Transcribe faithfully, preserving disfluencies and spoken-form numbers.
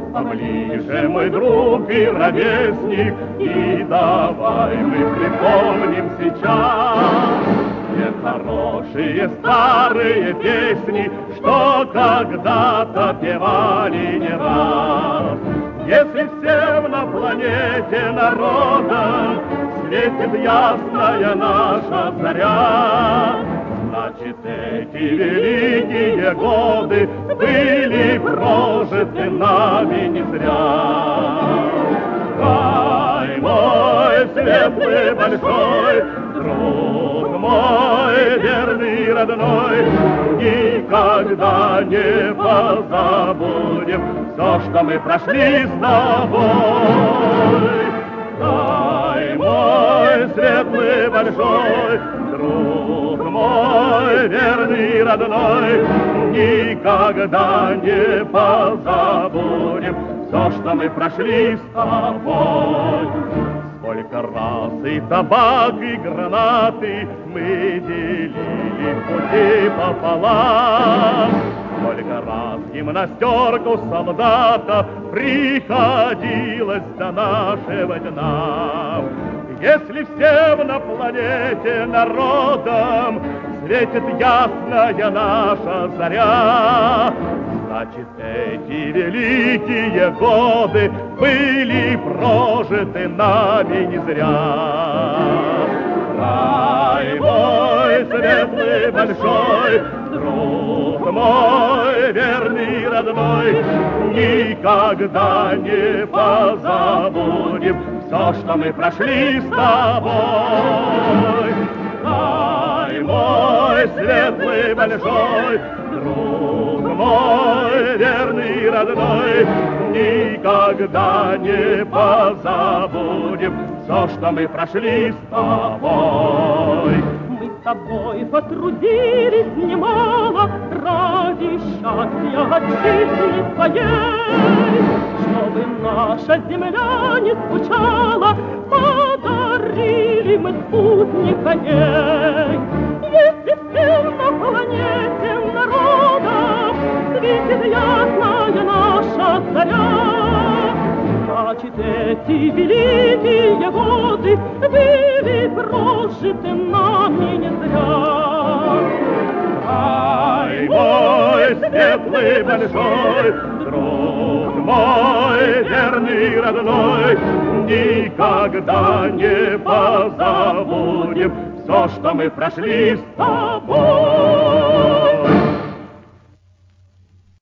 Поближе, мой друг и ровесник, и давай мы припомним сейчас те хорошие старые песни, что когда-то певали не раз. Если всем на планете народам светит ясная наша заря, значит, эти великие годы были прожиты нами не зря. Край мой светлый большой, друг мой верный родной, никогда не позабудем все, что мы прошли с тобой. Край мой светлый большой, друг мой верный родной, никогда не позабудем все, что мы прошли с тобой. Сколько раз и табак, и гранаты мы делили в пути пополам. Сколько раз гимнастерку солдата приходилось до нашего дна. Если всем на планете народам светит ясная наша заря, значит, эти великие годы были прожиты нами не зря. Край мой светлый большой, друг мой верный родной, никогда не позабудем все, что мы прошли с тобой. Край мой светлый большой, друг мой верный родной, никогда не позабудем все, что мы прошли с тобой. Мы с тобой потрудились немало ради счастья отчизны своей, чтобы наша земля не скучала, подарили мы спутника ей. Если всем на планете народам светит ясная наша заря, значит, эти великие годы были прожиты нами не зря. Край мой светлый большой, друг мой верный родной, никогда не позабудем все, что мы прошли с тобой.